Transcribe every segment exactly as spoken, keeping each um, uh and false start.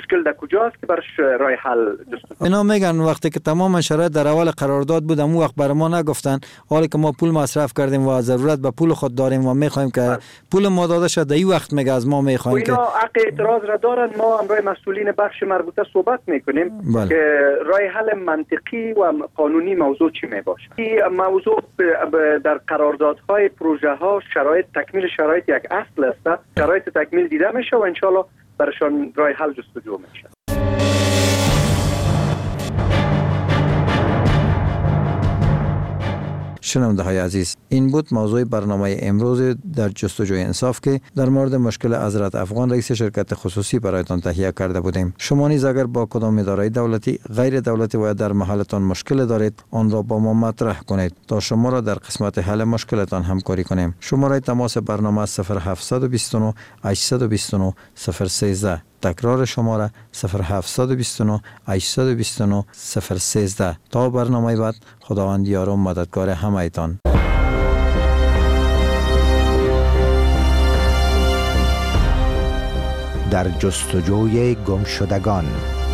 مشکل در کجاست که برش راه حل جست. اینا میگن وقتی که تمام شرایط در اول قرارداد بود اون وقت بر ما نگفتن، حالی که ما پول مصرف کردیم و ضرورت به پول خود داریم و میخوایم که بله. پول ما داده شد در این وقت میگه از ما میخوایم که اینا حق اعتراض را دارن. ما امروز مسئولین بخش مربوطه صحبت میکنیم بله. که راه حل منطقی و قانونی موضوع چی میباشه. این موضوع در قراردادهای پروژه ها شرایط تکمیل شرایط یک اصل است. شرایط تکمیل دیده میشه و انشالله برشان راه حل جستجو میشه. شنونده های عزیز، این بود موضوع برنامه امروز در جستجوی انصاف که در مورد مشکل حضرت افغان رئیس شرکت خصوصی برایتان تهیه کرده بودیم. شما نیز اگر با کدام اداره دولتی، غیر دولتی و در محلتان مشکل دارید، آن را با ما مطرح کنید تا شما را در قسمت حل مشکلتان همکاری کنیم. شماره تماس برنامه صفر هفت دو نه هشت دو نه صفر یک سه. تکرار شماره صفر هفت دو نه هشت دو نه صفر یک سه. تا برنامه بعد، خداوند یار و مددگار همه ایتان. در جستجوی گمشدگان.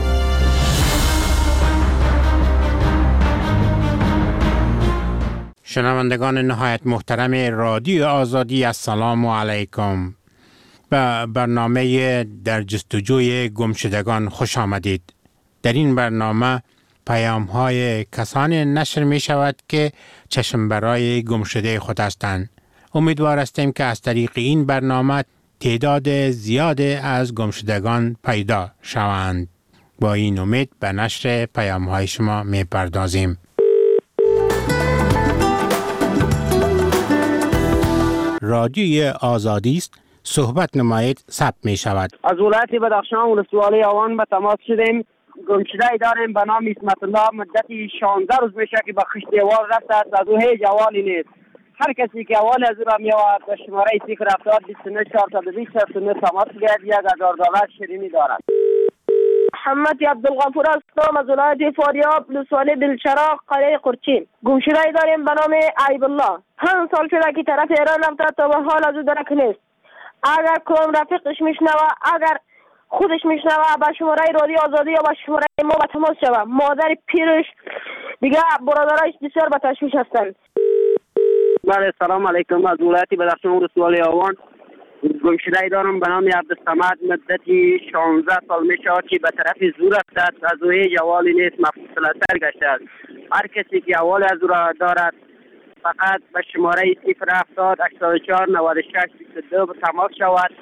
شنوندگان نهایت محترم رادیو آزادی، السلام علیکم. به برنامه در جستجوی گمشدگان خوش آمدید. در این برنامه پیام های کسانی نشر می شود که چشم برای گمشده خود هستند. امیدوار هستیم که از طریق این برنامه تعداد زیاد از گمشدگان پیدا شوند. با این امید به نشر پیام های شما می پردازیم. رادیوی آزادی است. صحبت نمایید ثبت می شود. از ولایت بدخشان ولسوالی آوان به تماس شدیم. گمشده داریم به نام اسمت الله. مدتی شانزده روز میشه که به خشت احوال رفته است. از او هیچ احوالی نیست. هر کسی که احوال از او را میآورد به شماره صفر هفتاد بیست و نه چهارصد و بیست شصت و نه تماس گیرد. یک هزار دلار شیرینی دارد. محمد عبدالغفور هستم از ولایت فاریاب ولسوالی دلچراغ قریه قرچین. گمشده داریم به نام عیب الله. پنج سال شده که طرف ایران رفته تا به حال از او درک نیست. اگر کدام رفیقش میشنوه، اگر خودش میشنوه، به شماره رادیو آزادی یا به شماره ما به تماس شوه. مادر پیرش دیگه برادرایش بسیار به تشویش هستند. بله سلام علیکم. از ولایت بدخشان ولسوالی آوان گمشده دارم به نام عبدالصمد. مدتی شانزده سال میشه که به طرف زور رفته است. از او هیچ احوالی نیست. مفقود الاثر گشته است. هر کسی که احوال از او را دارد فقط به شماره صفر هفتاد هشتاد و چهار نود و شش بیست و دو تماس شود.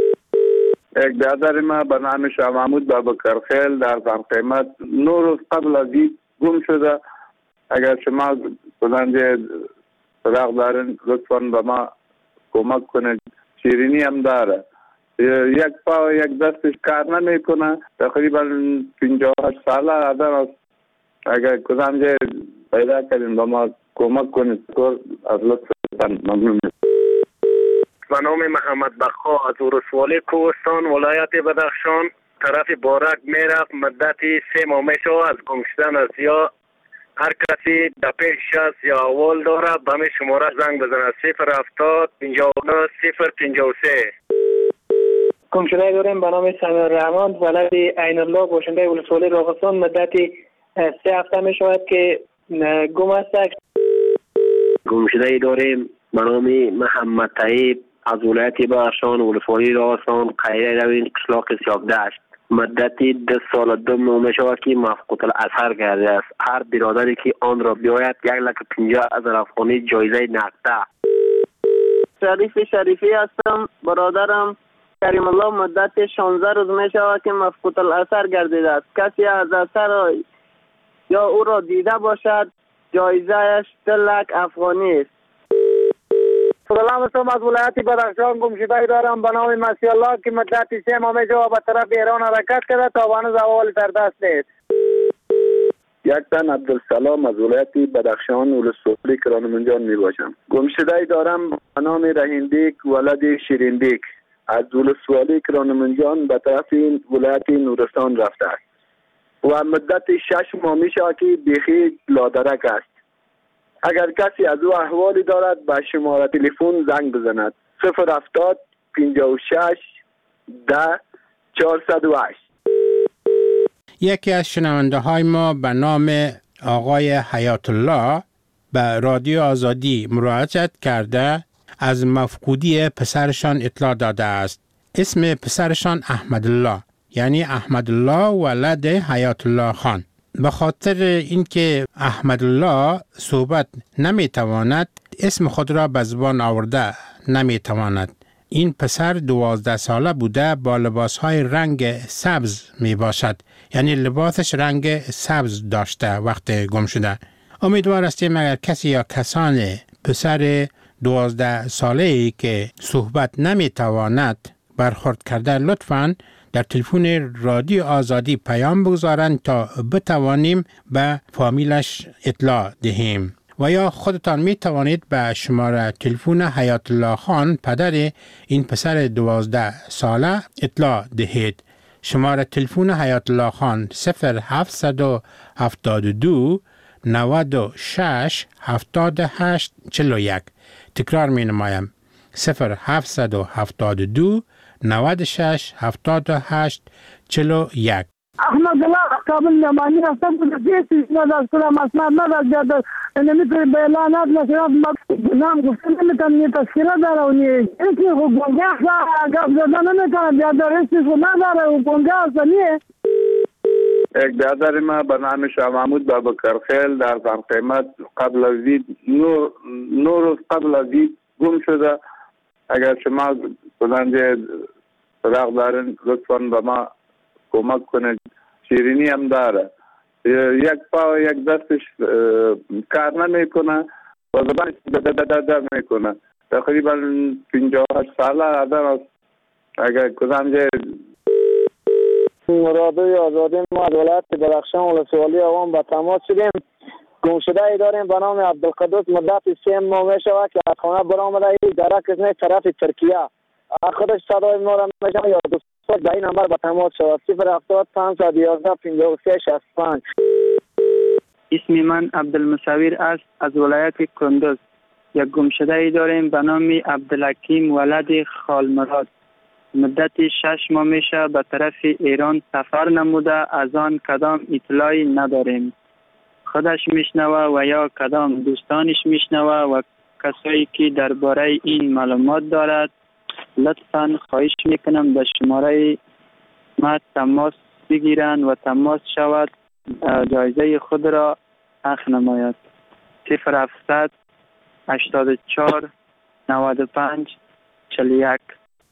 یک برادر ما به نام شاه محمود بابکرخیل در قیمت نه روز قبل از این گم شده. اگر شما کننده سراغ دارین لطفاً به ما کمک کنید. شیرینی هم داره. یک پا و یک دستش کار نمیکنه. تقریبا پنجاه و هشت ساله آدم است. اگر کننده پیدا کردین به ما کمک کنید. از لطفاً ممنون. به نام محمد بخا از ولسوالی کوهستان ولایت بدخشان طرف بارک میرفت. مدتی سه ماه میشه از گم شدن است. یا هر کسی در پیش است یا احوال داره به می شماره زنگ بزنه. صفر هفتاد پنجاه و نه صفر پنجاه و سه. گم شده داریم به نام سمیع الرحمن ولد عین الله باشنده ولسوالی راغستان. مدتی سه هفته می شود که گم است. گم شده داریم به نام محمد طیب از ولایت بدخشان ولسوالی راغستان قریه روین قشلاق سیاکدشت. مدتی ده سال دو ماه می شود که مفقود الاثر کرده است. هر برادری که آن را بیاید یک لک پنجاه هزار افغانی جایزه نقده. شریف شریفی هستم. برادرم کریم الله مدت شانزده روز می شود که مفقود الاثر گردیده است. کسی از اثر یا او را دیده باشد جایزهش ده لک افغانی است. سلام هستم از ولایت بدخشان. گمشده دارم به نام مسیح الله که مدتی سه ماه می شود به طرف ایران حرکت کرده تا هنوز احوال در دست نیست. یک تن عبدالسلام از ولایت بدخشان ولسوالی کرانمنجان می باشم. گمشده دارم به نام رهیندیک ولد شیریندیک از ولسوالی کرانمنجان به طرف این ولایت نورستان رفته است و مدت شش ماه می شود که بیخی لادرک است. اگر کسی از او احوالی دارد به شماره تلفن زنگ بزند. صفر هفتاد پنجاه و شش ده چهارصد و هشت. یکی از شنونده های ما به نام آقای حیات الله به رادیو آزادی مراجعه کرده از مفقودی پسرشان اطلاع داده است. اسم پسرشان احمد الله، یعنی احمد الله ولد حیات الله خان. به خاطر اینکه احمد الله صحبت نمیتواند، اسم خود را به زبان آورده نمیتواند. این پسر دوازده ساله بوده، با لباسهای رنگ سبز می باشد، یعنی لباسش رنگ سبز داشته وقت گم شده. امیدوار هستیم اگر کسی یا کسان پسر دوازده ساله ای که صحبت نمی تواند برخورد کرده، لطفاً در تلفن رادیو آزادی پیام بگذارند تا بتوانیم به فامیلش اطلاع دهیم. و یا خودتان می توانید به شماره تلفن حیات الله خان پدر این پسر دوازده ساله اطلاع دهید. شماره تلفن حیات الله خان صفر هفتصد و هفتاد و دو نود و شش هفتاد و هشت چهل و یک. تکرار می نمایم: صفر هفتصد و هفتاد و دو نود و شش هفتاد و هشت چهل و یک. احمد الله کابل نمانی هستم که دیسی نداشت کنم اسناد نداشت نمیتونی به اعلانات نشرات نام گفته نمیتونم یه تشکیله داره و نیه یکی حکومگه گفت زده نمیتونم بیادر اسمش رو نداره حکومگه هسته نیه. یک برادر ما به نام شاه محمود بابا کرخیل در قیمت قبل از دید نور نور روز قبل از دید گم شده. اگر شما کننده رق دارین لطفاً به ما کمک کنید. شیرینی هم داره، یک پا یک دستش کار نمیکنه و زبانش دد میکنه. تقریبا پنجاه و هشت ساله آدم است. اگر کننده رادیوی آزادی ما از ولایت بدخشان ولسوالی عوام به تماس شدیم. گمشده ای داریم به نام عبدالقدوس، مدت سه ماه می شود که از خانه برآمده ای درک از طرف ترکیه. خودش صدای ما را میشنوه یا دوست به این نمبر به تماس شود صفر هفتاد پانصد و یازده پنجاه و سه شصت و پنج. اسم من عبدالمصور است از ولایت کندوز. یک گمشده ای داریم به نام عبدالحکیم ولد خالمراد. مدت شش ماه میشه به طرف ایران سفر نموده، از آن کدام اطلاعی نداریم. خودش میشنوه و یا کدام دوستانش میشنوه و کسایی که درباره این معلومات دارد لطفاً خواهش میکنم به شماره ما تماس بگیرند و تماس شود جایزه خود را اخذ نماید. صفر هفتصد هشتاد و چهار نود و پنج چهل و یک.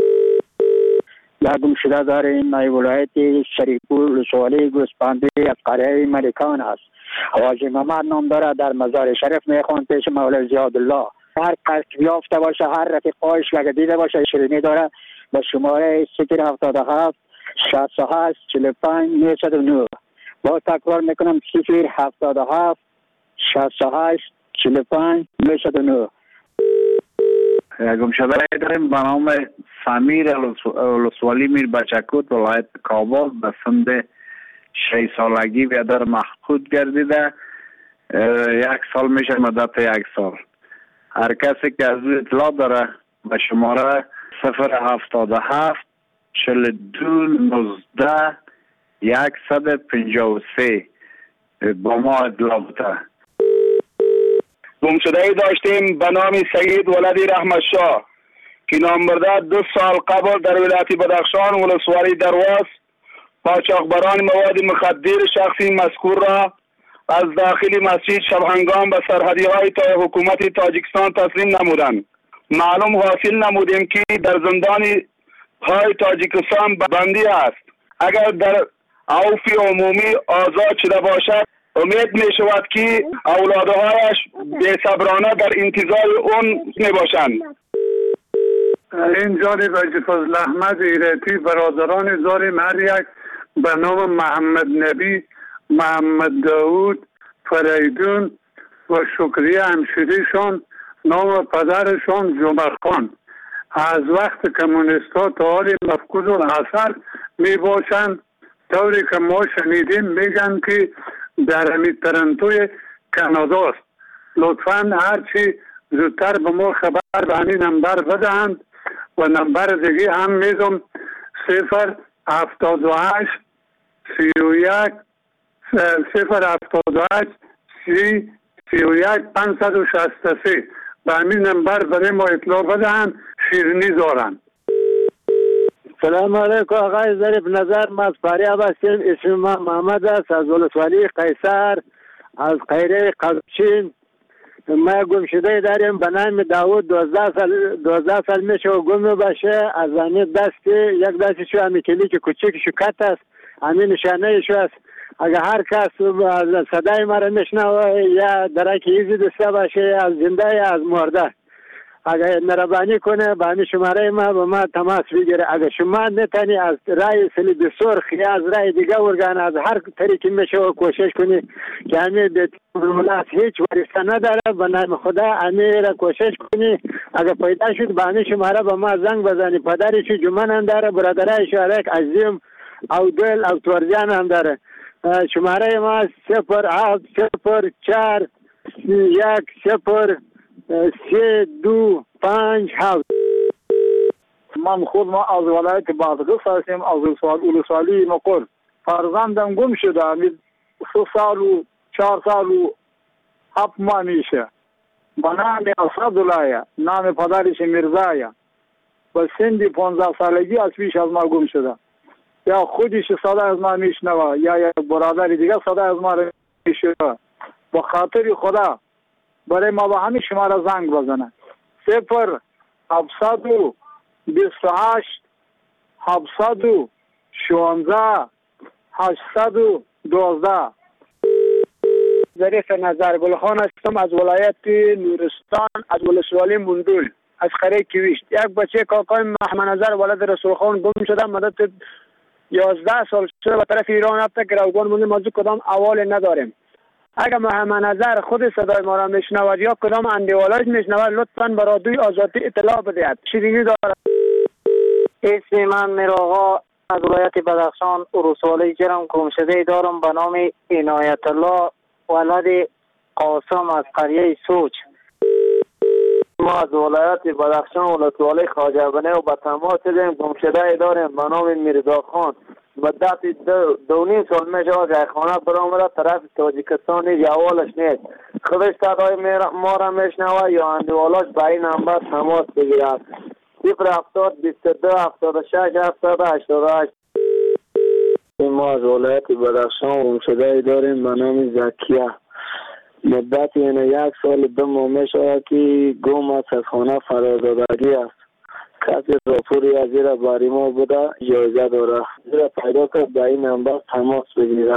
یک گمشده داریم در ولایت شریفپور ولسوالی گوسپندی از قریه ملکان است. حاجی محمد نام داره، در مزار شریف میخوان پیش مولوی زیادالله. هر کس یافته باشه، هر رفیقایش لگه دیده باشه شیرینی داره به شماره صفر هفتاد و هفت شصت و هشت چهل و پنج نود و نه. با تکرار میکنم صفر هفتاد و هفت شصت و هشت چهل و پنج نود و نه. گمشده داریم به نام سمیر ولسوالی میر بچکوت ولایت کابل به سن شش سالگی بیادر مفقود گردیده. یک سال میشه مدت یک سال. هر کسی که از او اطلاع داره به شماره صفر هفتاد و هفت چهل و دو نوزده صد و پنجاه و سه با ما اطلاع بده. گمشده ای داشتیم به نام سید ولدی رحمت شاه که نام برده دو سال قبل در ولایت بدخشان ولسوالی درواز قاچاقبران مواد مخدر شخصی مذکور را از داخل مسجد شبهنگام به سرحدی های تا حکومت تاجیکستان تسلیم نمودند. معلوم حاصل نمودیم که در زندان های تاجیکستان بندی است. اگر در عوفی عمومی آزاد شده باشد امید می شود که اولادهایش بی‌صبرانه در انتظار اون می باشند. این جانب حاجی فضل احمد ایرتی برادران زار هر یک به نام محمد نبی، محمد داود، فریدون و شکریه همشیریشان نام پدرشان جمعه خان از وقت کمونیستا تا حال مفقود الاثر می باشند. طوری که ما شنیدیم میگن که در همی ترنتوی کانادا است. لطفاً هرچی زودتر به ما خبر به همین نمبر بدهند و نمبر دیگه هم میدم صفر هفتاد و هشت سی و یک صفر هفتاد و هشت سی سی و یک پانصد و شصت و سه به همین نمبر برای ما اطلاع بدهند، شیرینی دارن. سلام علیکم آقای ظریف نظر، ما از فاریاب هستیم. اسم ما محمد است، از ولسوالی قیصر، از قیره قبچین. ما گم شده داریم به نام داوود، دوازده سال دوازده سال میشه و گم باشه. از همین دستی یک دستشو همین کلیک کوچکشو کت است، همین نشانه شو است. اگر هر کس صدای ما را میشنوه یا درک ایزی دسته باشه، از زنده یا از مرده، اگر مهربانی کنه به همین شماره ما به ما تماس بگیره. اگر شما نتانی از رای صلیب سرخ یا از رای دیگه ارگان از هر طریقی میشه و کوشش کنی که همین ملاس هیچ ورسته نداره، به نام خدا همین را کوشش کنی. اگر پیدا شد به همین شماره به ما زنگ بزنی. پدرش جمعن هم داره، برادرایش علیک عزیم او دل او تورزیان هم داره. شماره ما صفر هفت صفر چار یک صفر سه دو پنج هفت. من خود ما از ولایت بادغیس هستیم، از ولسوالی مقر. فرزندم گم شده، سه سال و چهار سال و هفت ماه میشه. به نام اسدالله، نام پدرش میرزایه. به سن پانزده سالگی از پیش از ما گم شده. یا خودش صدا از ما میشنوه یا یا برادر دیگه صدا از ما میشنوه. با خاطر خدا برای ما به همین شماره زنگ بزنه. صفر هفتصد و بیست و هشت هفتصد و شانزده هشتصد و دوازده. ظریف نظر گلخان هستم، از ولایت نورستان، از ولسوالی مندول، از قریه کیویشت. یک بچه کاکای محمد نظر ولد رسول خان گم شده، مدت یازده سال شده به طرف ایران رفته که روگان مونده. موضوع کدام اول نداریم. اگر محمد نظر خود صدای ما را میشنود یا کدام اندیوالاش میشنود، لطفاً به رادیوی آزادی اطلاع بدهید. شیرینی دارد. اسم من میرآقا، از ولایت بدخشان، ولسوالی جرم گم شده دارم به نام عنایت الله ولد قاسم از قریه سوچ. ما از ولایت بدخشان ولسوالی خواجه بنی و به تماس شدیم. گم شده داریم به نام میرزا خان. مدت دو, دو نیم سال میشه از خانه برآمده، طرف تاجیکستان جوالش نیست. خودش صدای ما را میشنوه یا اندوالاش به این نمبر تماس بگیرد. صفر هفتاد بیست و دو هفتاد و شش هفتاد و هشتاد و هشت. ما از ولایت بدخشان گم شده داریم به نام زکیه. مدت یعنی یک سال دو ماه میشه که گم است، از خانه فرازدگی است. کسی راپوری از زیر باری ما بوده، جایزه داره. زیر پیدا کرد به این نمبر تماس بگیره.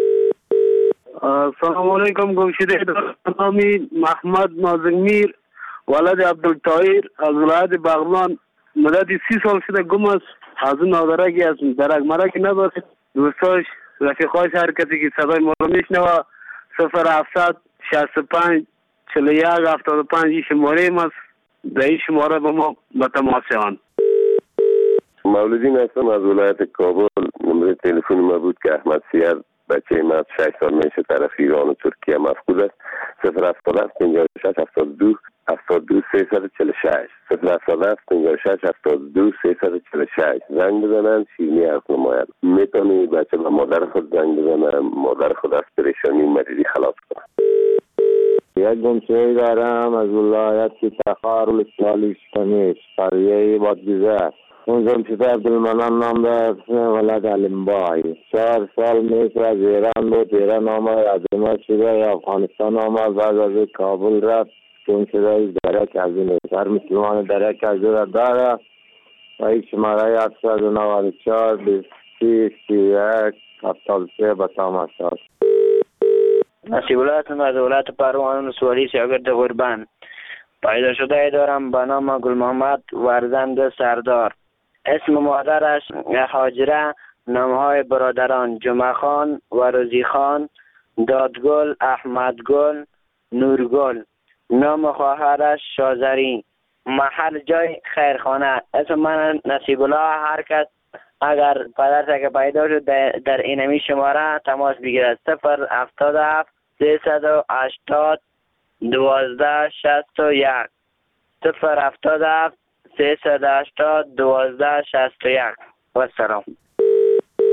سلام علیکم. گم شده دارم نامی محمد نازمیر ولد عبدالطاهر از ولایت بغلان. مدت سی سال شده گم است. از اون نادرگی از درک مرک نداره. دوستاش رفیقاش هر کسی که صدای ما رو میشنوه صفر هفتصد شصت و پنج چهل و یک هفتاد و پنج این شماره ماست. در این شماره با ما به تماس شوند. مولودین هستم، از ولایت کابل. نمره تلفن ما بود که احمد سیر بچه ما شش سال میشه طرف ایران و ترکیه مفقود است. صفر هفتاد هفت پنجاه و شش هفتاد و دو هفتاد و دو سیصد و چهل و شش. صفر هفتاد هفت پنجاه و شش هفتاد و دو سیصد و چهل و شش. زنگ بزنن، شیرینی حرف نماید. میتونی بچه به مادر خود زنگ بزنن، مادر خود از پریشانی مریضی خلاص کنن. یک گمشده دارم از ولایت تخار ولسوالی شمیش، قریه بادگیزه. اون گمشده عبدالمنان نام دارد، ولد علمبای. چهار سال میشه از ایران بود، ایران آمد، عظمت شده، یا افغانستان آمد، بعد از کابل رفت. گمشده درک از این هر مسلمان درک از این داره. و این شماره هفتصد و نود و چهار بیست سی سی یک هفتاد و سه به تماس شد. نصیب از ولایت پروان ولسوالی شاگرد قربان. پیدا شده دارم به نام گل محمد ورزند سردار. اسم مادرش هاجره، نامهای برادران جمعه خان و روزی خان، دادگل، احمدگل، نورگل. نام خواهرش شازری. محل جای خیرخانه. اسم من نصیب الله. هر کس اگر پدرش که پیدا شد در اینمی شماره تماس بگیرد. صفر هفتاد هفت سیصد و هشتاد دوازده شصت و یک. صفر هفتاد هفت سیصد و هشتاد دوازده شصت و یک. و سلام.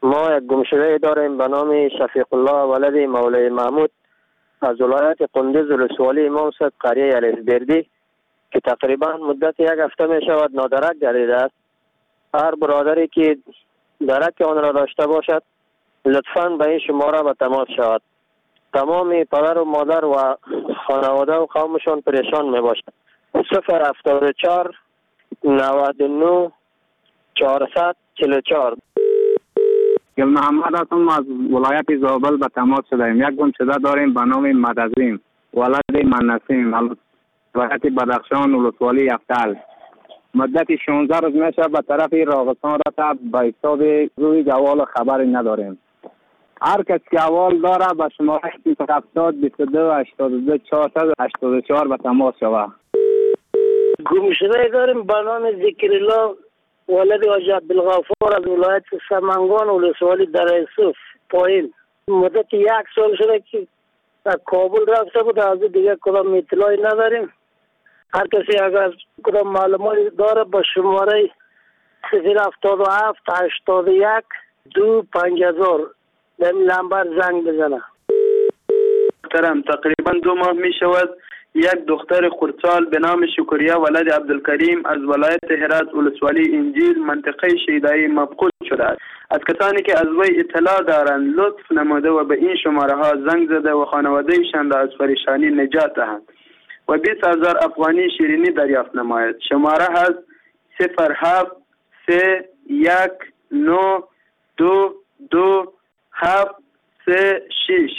ما یک گمشده داریم به نام شفیق الله ولد مولای محمود از ولایت قندوز ولسوالی امام صاحب قریه الفبردی که تقریبا مدت یک هفته می شود نادرک گردیده است. هر برادری که درک آن را داشته باشد لطفاً به این شماره به تماس شود. تمام پدر و مادر و خانواده و قومشان پریشان می باشد. صفر هفتاد و چهار نود و نه چهارصد چهل و چهار. گل محمد هستم از ولایت زابل به تماس شدیم. یک گمشده داریم به نام مدزیم ولد منسیم ولایت بدخشان ولسوالی یفتل. مدت شانزده روز میشه به طرف راغستان رفته به حساب روی جوال خبری نداریم. هر کس که اول داره به شماره صفر هفتاد بیست و دو هشتاد و دو چهارصد هشتاد و چهار به تماس شود. گمشده داریم به نام ذکرالله ولد حاج عبدالغفار از ولایت سمنگان ولسوالی در یوسف پایین. مدت یک سال شده که در کابل رفته بود، از دیگه کدام اطلاعی نداریم. هر کسی اگر کدام معلوماتی داره به شماره صفر هفتاد و هفت هشتاد و یک دو پنج هزار به این نمبر زنگ بزنه. محترم، تقریبا دو ماه می شود یک دختر خردسال به نام شکریه ولد عبدالکریم از ولایت هرات ولسوالی انجیل منطقه شیدایی مفقود شده است. از کسانی که از وی اطلاع دارند لطف نموده و به این شماره ها زنگ زده و خانوادهشان را از پریشانی نجات دهند و بیست هزار افغانی شیرینی دریافت نماید. شماره هست صفر هفت سه یک نو دو دو هفت سه شش.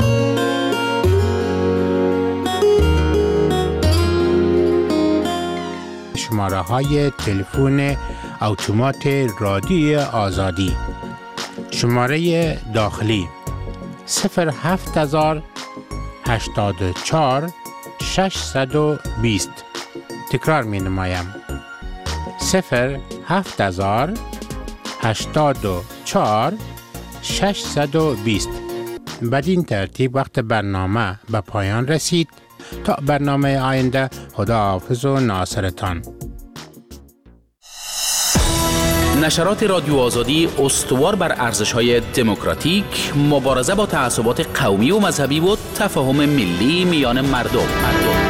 شماره های تلفن اتومات رادیو آزادی: شماره داخلی صفر هفت هزار هشتاد و چهار ششصد و بیست. تکرار می نمایم: صفر هفت هزار هشتاد و چهار ششصد و بیست. بدین ترتیب وقت برنامه به پایان رسید. تا برنامه آینده، خدا حافظ و ناصرتان. نشرات رادیو آزادی استوار بر ارزش‌های دموکراتیک، مبارزه با تعصبات قومی و مذهبی و تفاهم ملی میان مردم. مردم.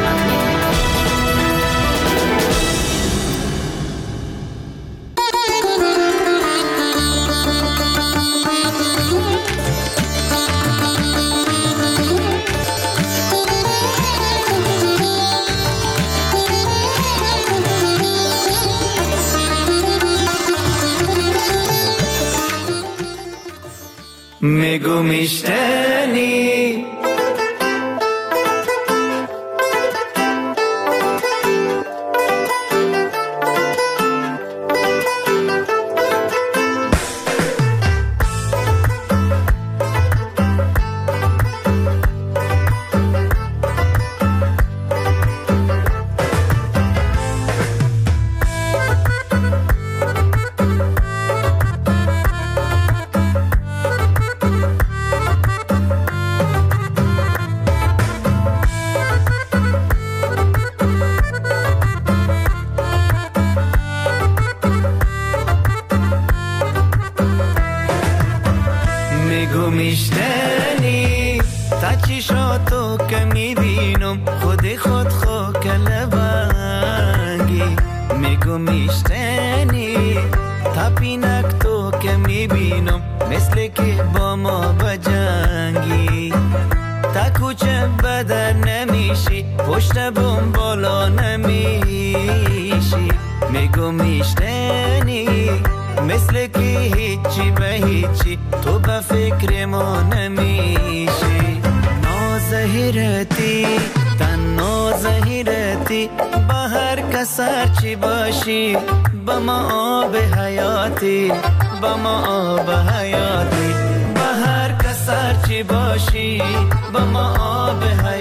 میگو میشتنی میشنی تا چشاتو که میبینم خودی خود خو کلبنگی. میگو میشنی تا پینک تو که میبینم مثل که با ما بجنگی. تا کوچه بدر نمیشی پشت بوم بالا نمیشی. میگو میشنی مثل که هیچی به هیچی تو به فکر ما نمیشی. نازهیرتی تن نازهیرتی با هر کس هرچی باشی با ما آب حیاتی با ما آب حیاتی با هر کس هرچی باشی با ما آب حیاتی.